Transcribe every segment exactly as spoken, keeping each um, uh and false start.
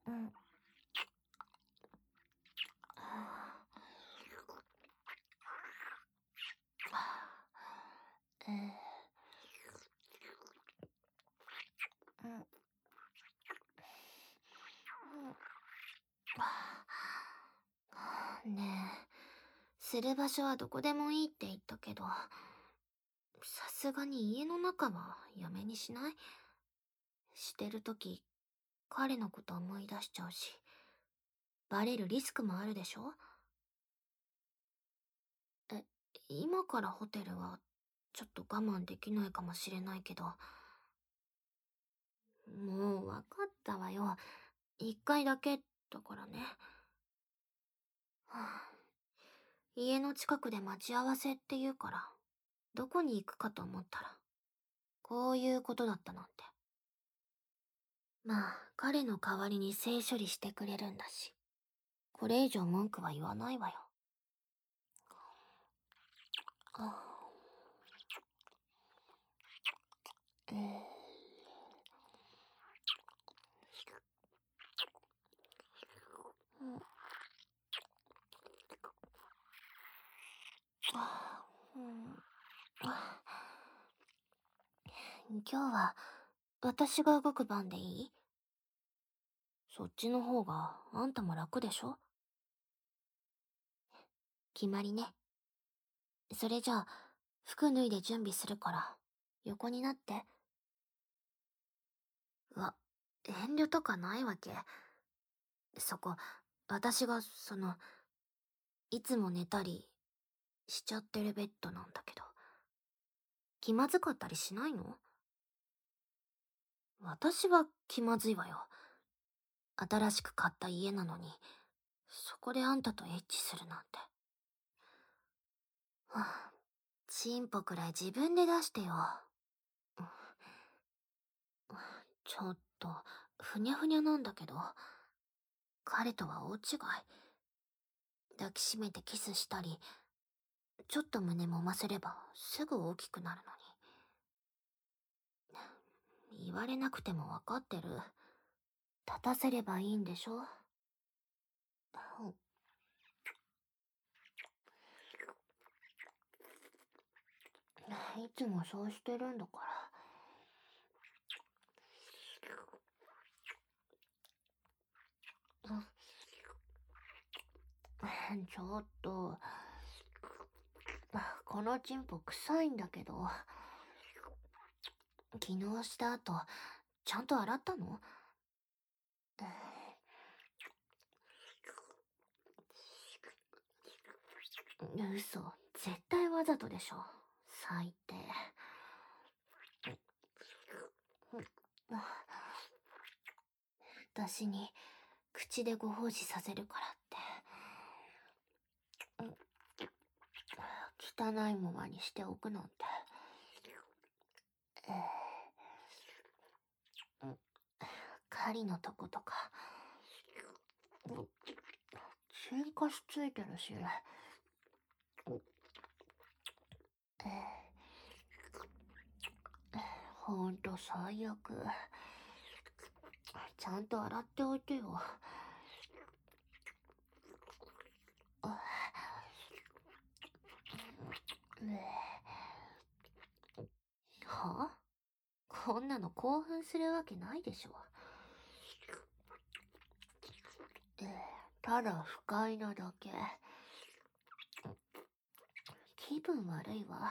うん。えー、うん。ねえ、する場所はどこでもいいって言ったけど、さすがに家の中はやめにしない？してるとき、彼のこと思い出しちゃうし、バレるリスクもあるでしょ？え、今からホテルは、ちょっと我慢できないかもしれないけど、もう分かったわよ。一回だけ、だからね。はあ、家の近くで待ち合わせって言うから、どこに行くかと思ったら、こういうことだったなんて。まあ、彼の代わりに性処理してくれるんだし、これ以上文句は言わないわよ。あえーうんあうんあ今日は私が動く番でいい？そっちの方があんたも楽でしょ？決まりね。それじゃあ、服脱いで準備するから、横になって。うわ、遠慮とかないわけ。そこ、私が、その、いつも寝たりしちゃってるベッドなんだけど。気まずかったりしないの？私は気まずいわよ。新しく買った家なのに、そこであんたとエッチするなんて。はあ、チンポくらい自分で出してよ。うんちょっと、ふにゃふにゃなんだけど、彼とは大違い。抱きしめてキスしたり、ちょっと胸揉ませればすぐ大きくなるのに。言われなくてもわかってる。立たせればいいんでしょ？いつもそうしてるんだから。ちょっと、このチンポ臭いんだけど、昨日した後、ちゃんと洗ったの？嘘、絶対わざとでしょ。最低。私に口でご奉仕させるからって。汚いままにしておくなんて。えー、狩りのとことか、チンカスついてるし。えー、ほんと最悪。ちゃんと洗っておいてよ。はあ？こんなの興奮するわけないでしょ。えー、ただ不快なだけ。気分悪いわ。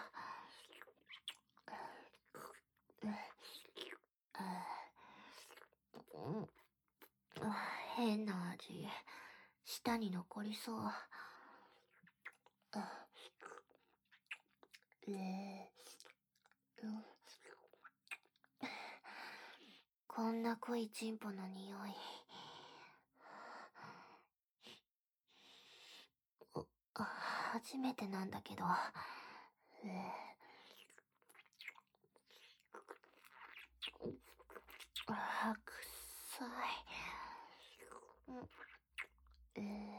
変な味。舌に残りそう。えー、こんな濃いチンポの匂い。初めてなんだけど。えー、あ、くっさい。うんえ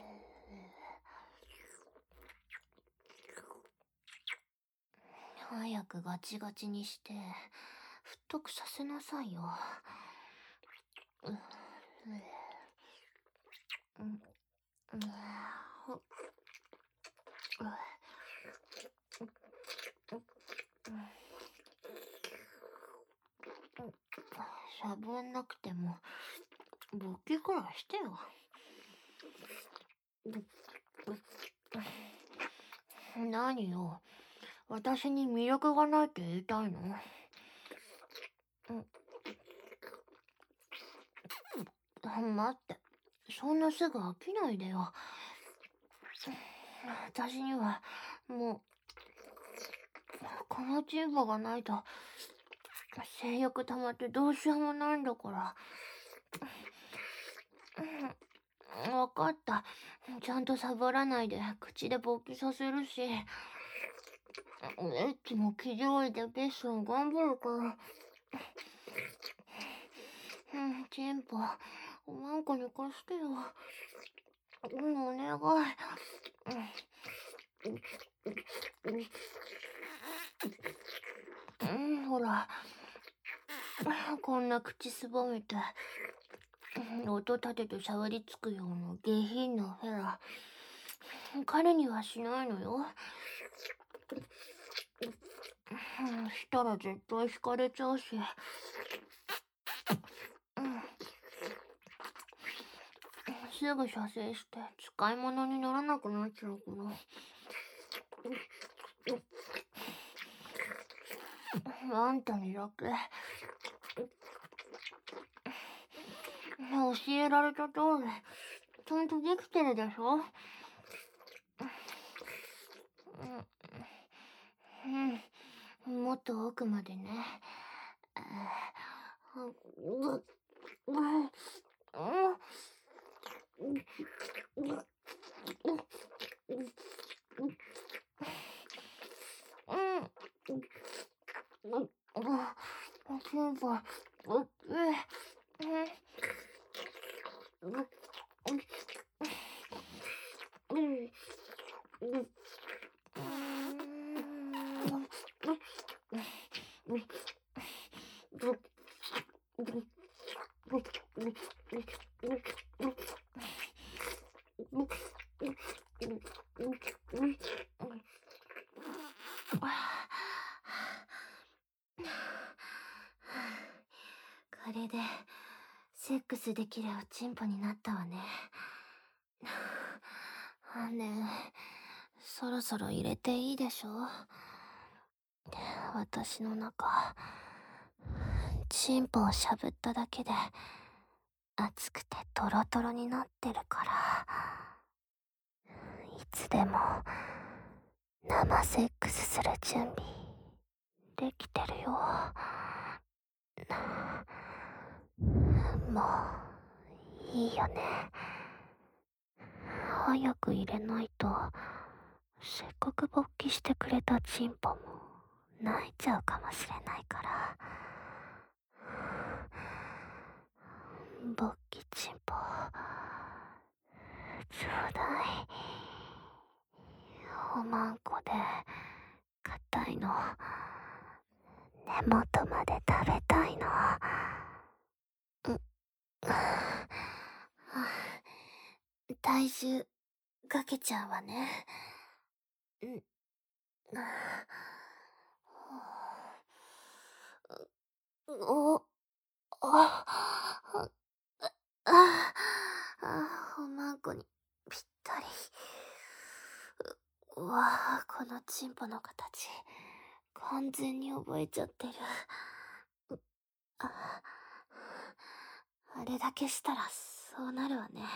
ー、早くガチガチにして、太くさせなさいよ。う勃起くらいしてよ。何よ。私に魅力がないって言いたいの？待って。そんなすぐ飽きないでよ。私には、もう、このチンポがないと、性欲溜まってどうしようもないんだから。わかった。ちゃんとサボらないで口で勃起させるし、エッチも気上位でベッション頑張るから。うん、チンポ、おまんこに貸してよ。うん、お願い。うん、ほら。こんな口すぼめて、音立てて触りつくような下品なフェラ。彼にはしないのよ。したら絶対惹かれちゃうし。すぐ射精して使い物にならなくなっちゃうから。あんたにだけ教えられた通りちゃんとできてるでしょ。うん、もっと奥までね。これでセックスできるおちんぽになったわね。ねえ、そろそろ入れていいでしょ。私の中、チンポをしゃぶっただけで熱くてトロトロになってるから、いつでも生セックスする準備できてるよ。もういいよね。早く入れないと、せっかく勃起してくれたチンポも泣いちゃうかもしれないから。勃起チンポちょうだい。おまんこで硬いの根元まで食べたいの。う体重かけちゃうわね。うんおああああおまんこにぴったり。うわあ、このチンポの形完全に覚えちゃってる。ああれだけしたらそうなるわね。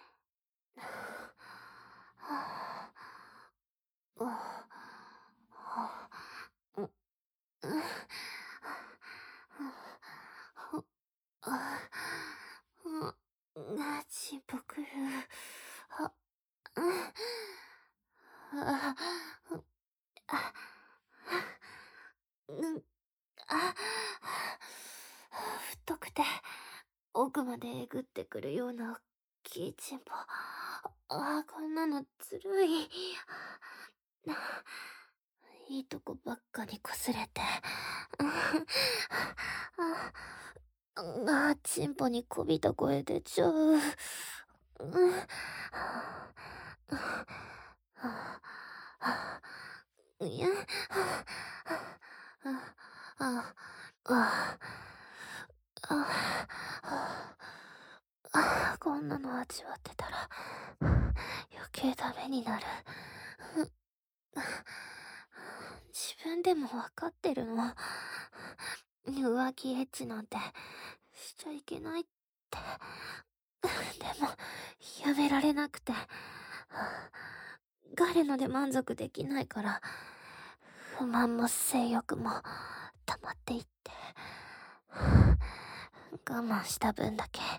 チンポくる。あああうんあ太くて奥までえぐってくるような大きいチンポ。あこんなのずるい。いいとこばっかにこすれて。あチンポにこびた声出ちゃう。いやあああこんなの味わってたら余計ダメになる。自分でもわかってるの。浮気エッチなんてしちゃいけないって。でもやめられなくて、彼ので満足できないから、不満も性欲も溜まっていって、我慢した分だけ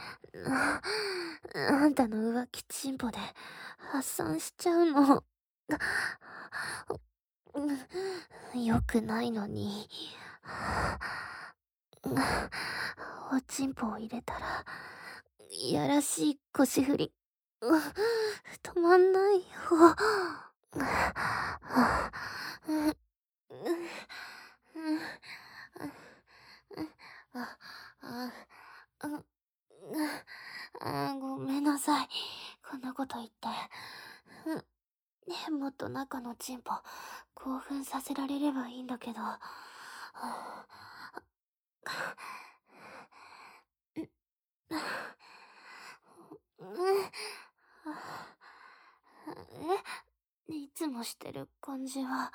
あんたの浮気チンポで発散しちゃうの。よくないのに。おちんぽを入れたら、いやらしい腰振り、止まんないよ。あ、ごめんなさい。こんなこと言って。ね、もっと中のチンポ、興奮させられればいいんだけど。え、いつもしてる感じは、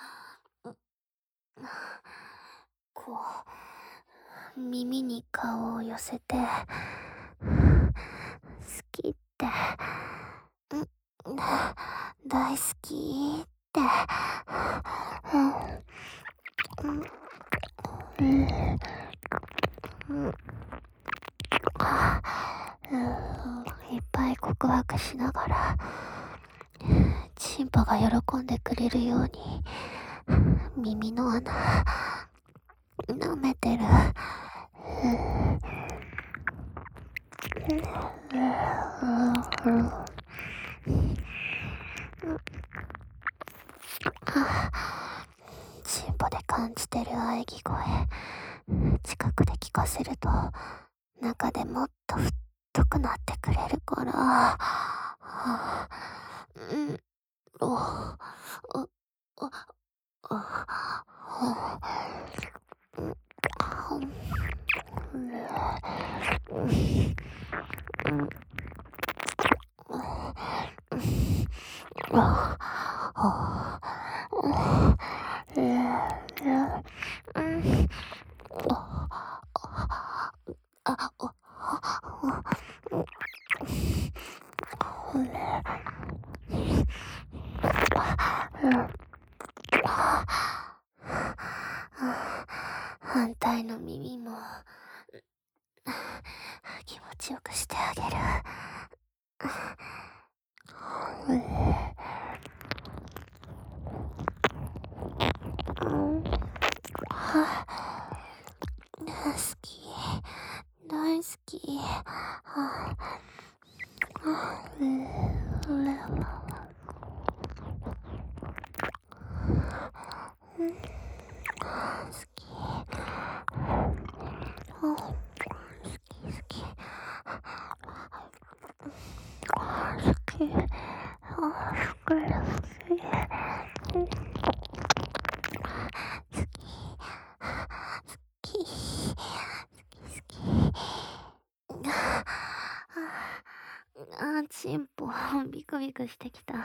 こう、耳に顔を寄せて、好きって、大好きって、いっぱい告白しながら、チンポが喜んでくれるように耳の穴舐めてる。チンポで感じてる喘ぎ声、近くで聞かせると中でもっと太くなってくれるから。うん、お、お、お、お、反対の耳も気持ちよくしてあげる。好き、大好き。あ、チンポビクビクしてきた。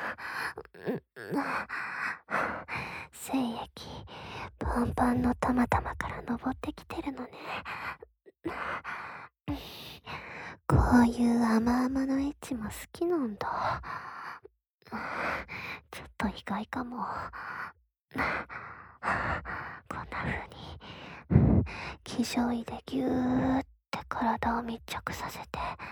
精液パンパンのたまたまから登ってきてるのね。こういう甘々のエッチも好きなんだ。ちょっと意外かも。こんな風に気上位でぎゅーって体を密着させて、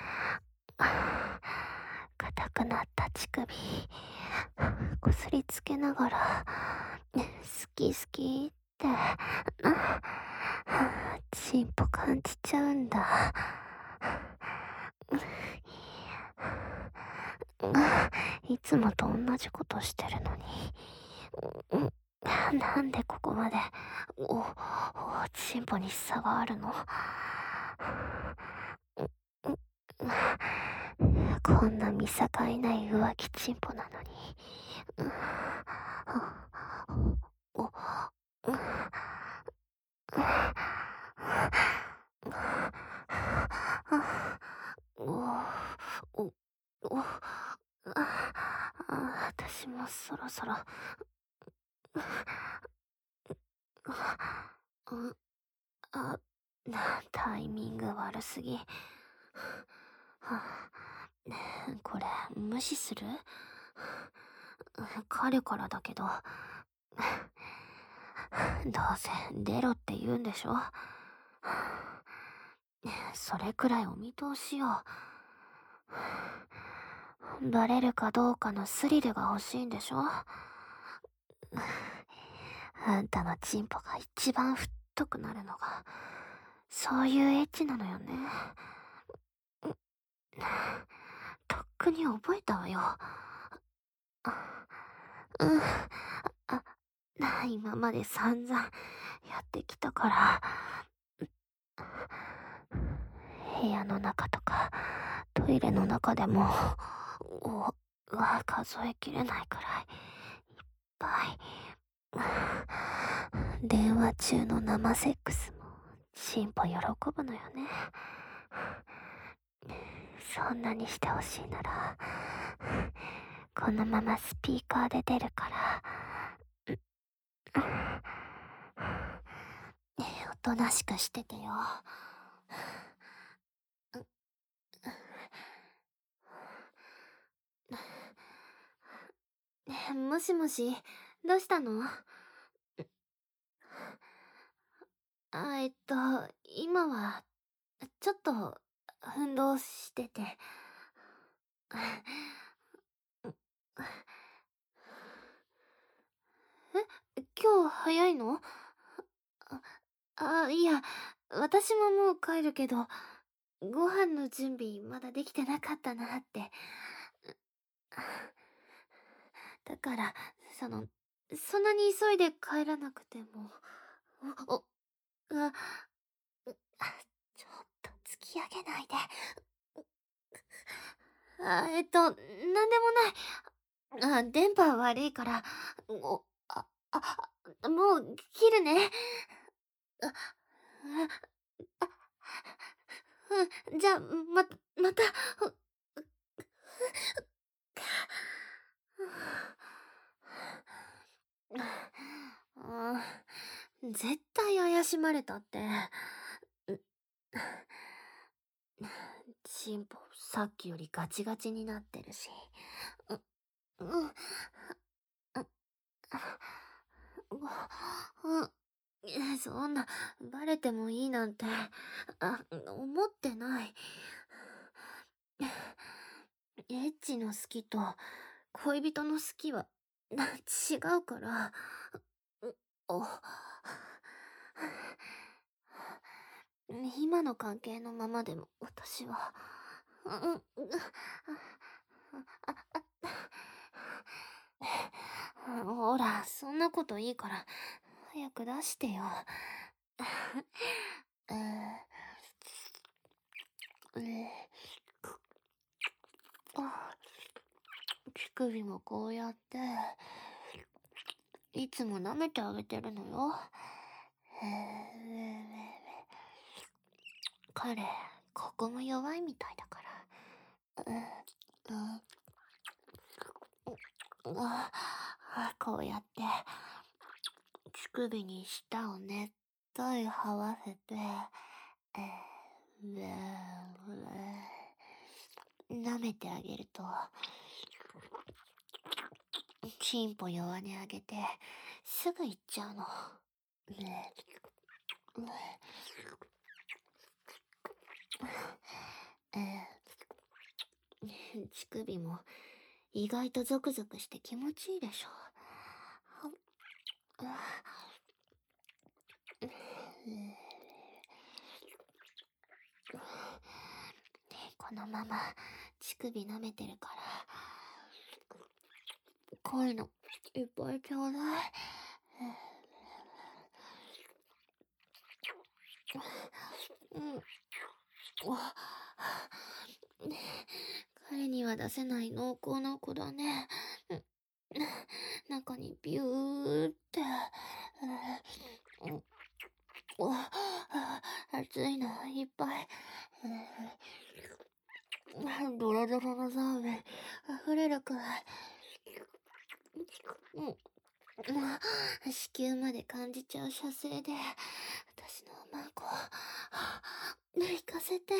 硬くなった乳首こすりつけながら、好き好きってチンポ感じちゃうんだ。いつもと同じことしてるのに、なんでここまでおおチンポに差があるの。こんな見境ない浮気チンポなのに。おおお、お、あ、あ、私もそろそろ、う、あ、なタイミング悪すぎ。はあ、これ、無視する？彼からだけど、どうせ出ろって言うんでしょ？それくらいお見通しよ。バレるかどうかのスリルが欲しいんでしょ？あんたのチンポが一番太くなるのが、そういうエッチなのよね。とっくに覚えたわよ。うん。あ、今まで散々やってきたから、部屋の中とか、トイレの中でも、お、は数えきれないくらい、いっぱい。電話中の生セックスも、チンポ喜ぶのよね。そんなにしてほしいなら、このままスピーカーで出るから、おとなしくしててよ。もしもし、どうしたの？あ、えっと、今は、ちょっと、運動してて。え、今日早いの？あ、あ、いや、私ももう帰るけど、ご飯の準備まだできてなかったなって。だから、その、そんなに急いで帰らなくても。お、お、あ、あ、ちょっと突き上げないで。あ、えっと、なんでもない。あ、電波悪いから、お、あ、あ、もう切るね。あ、あ、うん、じゃあ、ま、また。うん、絶対怪しまれたって。チンポさっきよりガチガチになってるし。う、うん、うん、えそんな、バレてもいいなんて、あ、思ってない。エッチの好きと恋人の好きはな違うから。うお今の関係のままでも私は、うん、うん、あ、あ、ほら、そんなこといいから、早く出してよ。うん、えあ、乳首もこうやって、いつも舐めてあげてるのよ。へえ、彼、ここも弱いみたいだから。うん、うん、あ、こうやって、乳首に舌をねっとい這わせて、えー、舐めてあげると、チンポ弱音あげて、すぐ行っちゃうの。ねえ、ー、乳首も意外とゾクゾクして気持ちいいでしょ。このまま乳首舐めてるから、こういうのいっぱいちょうだい。うん。彼には出せない濃厚な子だね。中にビューって。熱いのいっぱい。 ドロドロのザーメン、溢れるくらい。うん。子宮まで感じちゃう射精で、私のマンコ、行かせて。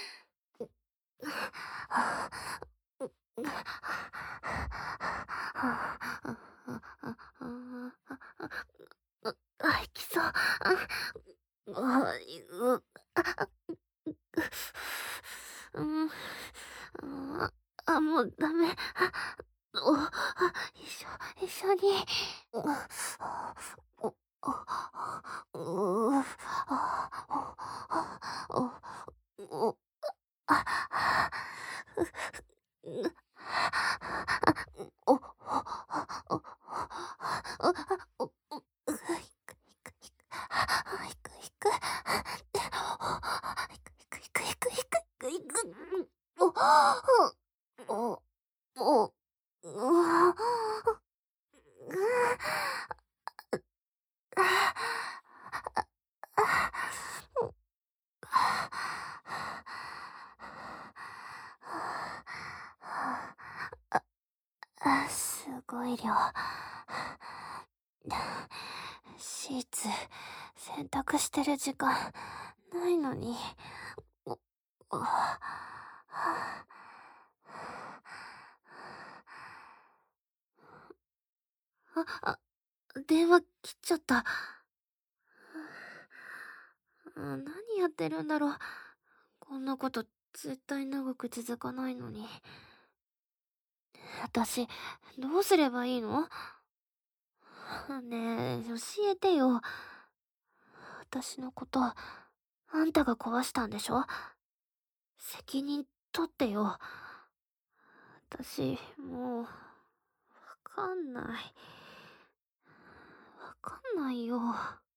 あ、きそう。あ、う、うん、あ、あ、もうダメ。お、一緒、一緒に。お、お、う、お、お、あ、お、お、お、お、お、いくいく。いくいくいくいくいくいく。お、お、お、うわ、あ、すごい量。シーツ、洗濯してる時間ないのに。お、あ、あ、電話切っちゃった。何やってるんだろう。こんなこと絶対長く続かないのに。私、どうすればいいの？ねえ、教えてよ。私のこと、あんたが壊したんでしょ？責任取ってよ。私、もう、わかんない。わかんないよ。